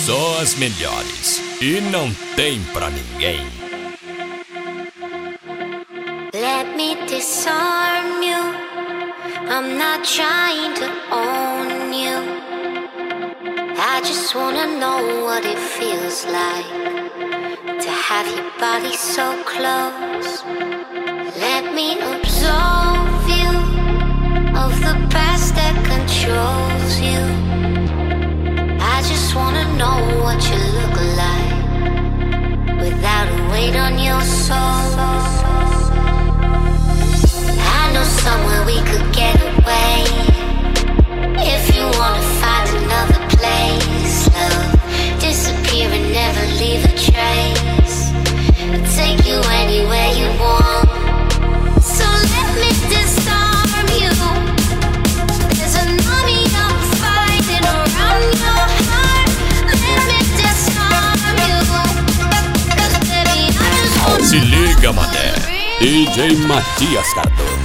Só as melhores. E não tem pra ninguém. Let me disarm you. I'm not trying to own you. I just wanna know what it feels like to have your body so close. Let me absolve you of the past that controls you. I just wanna know what you look like without a weight on your soul. I know somewhere we could get away. If you wanna find another place, love, disappear and never leave a trace. I'll take you anywhere you want. So let me disarm you. There's an army I'm fighting around your heart. Let me disarm you. 'Cause baby, I just want. Se liga, mané. DJ Matias Cardoso.